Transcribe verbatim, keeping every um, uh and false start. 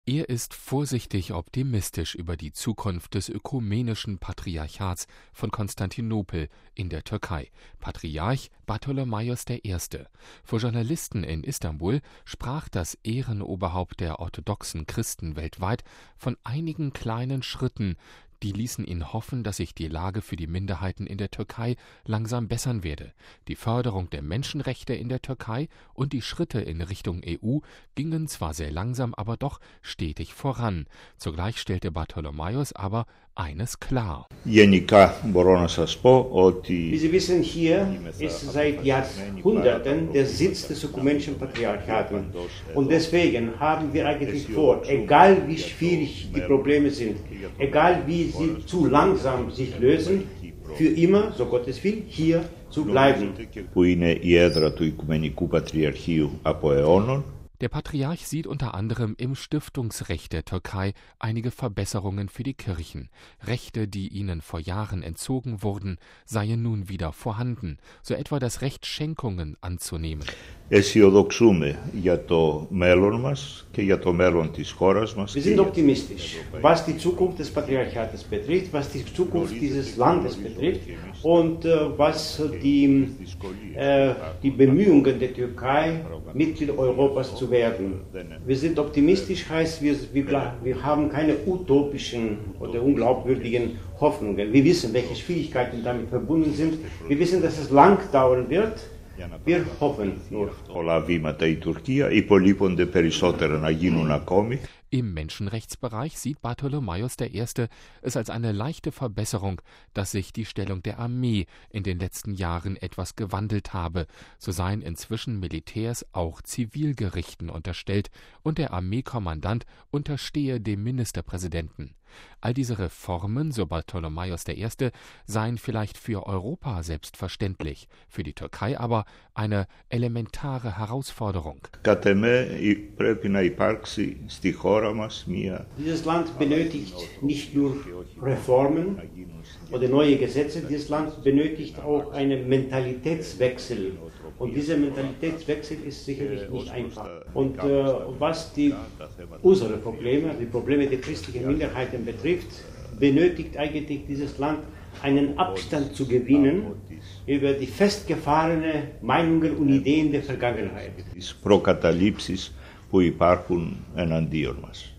Er ist vorsichtig optimistisch über die Zukunft des ökumenischen Patriarchats von Konstantinopel in der Türkei. Patriarch Bartholomäus der Erste. Vor Journalisten in Istanbul sprach das Ehrenoberhaupt der orthodoxen Christen weltweit von einigen kleinen Schritten, die ließen ihn hoffen, dass sich die Lage für die Minderheiten in der Türkei langsam bessern werde. Die Förderung der Menschenrechte in der Türkei und die Schritte in Richtung E U gingen zwar sehr langsam, aber doch stetig voran. Zugleich stellte Bartholomäus aber eines klar. Wie Sie wissen, hier ist seit Jahrhunderten der Sitz des ökumenischen Patriarchaten. Und deswegen haben wir eigentlich vor, egal wie schwierig die Probleme sind, egal wie sie zu langsam sich lösen, für immer, so Gottes will, hier zu bleiben. Der Patriarch sieht unter anderem im Stiftungsrecht der Türkei einige Verbesserungen für die Kirchen. Rechte, die ihnen vor Jahren entzogen wurden, seien nun wieder vorhanden, so etwa das Recht, Schenkungen anzunehmen. Wir sind optimistisch, was die Zukunft des Patriarchates betrifft, was die Zukunft dieses Landes betrifft und äh, was die, äh, die Bemühungen der Türkei, Mitglied Europas zu werden. Wir sind optimistisch, heißt, wir, wir, wir haben keine utopischen oder unglaubwürdigen Hoffnungen. Wir wissen, welche Schwierigkeiten damit verbunden sind. Wir wissen, dass es lang dauern wird. Wir hoffen nur. Im Menschenrechtsbereich sieht Bartholomäus der Erste es als eine leichte Verbesserung, dass sich die Stellung der Armee in den letzten Jahren etwas gewandelt habe. So seien inzwischen Militärs auch Zivilgerichten unterstellt und der Armeekommandant unterstehe dem Ministerpräsidenten. All diese Reformen, so Bartholomäus der Erste, seien vielleicht für Europa selbstverständlich, für die Türkei aber eine elementare Herausforderung. Dieses Land benötigt nicht nur Reformen oder neue Gesetze, dieses Land benötigt auch einen Mentalitätswechsel. Und dieser Mentalitätswechsel ist sicherlich nicht einfach. Und äh, was die, unsere Probleme, die Probleme der christlichen Minderheiten betrifft, benötigt eigentlich dieses Land einen Abstand zu gewinnen über die festgefahrenen Meinungen und Ideen der Vergangenheit. Προκαταλήψεις που υπάρχουν εναντίον μας.